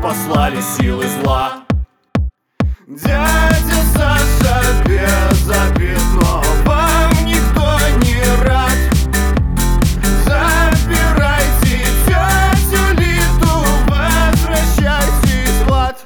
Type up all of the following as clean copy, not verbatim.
послали силы зла. Дядя Саша без обид, но вам никто не рад. Забирайте тетю Литу, возвращайтесь в ад.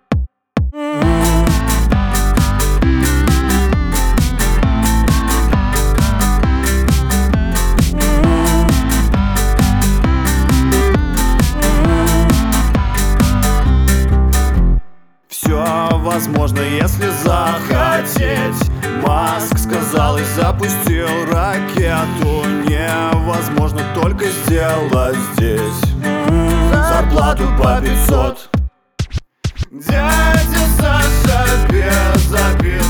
Все возможно, если захотеть. Маск сказал и запустил ракету. Невозможно только сделать здесь зарплату по 500. Дядя Саша без обид,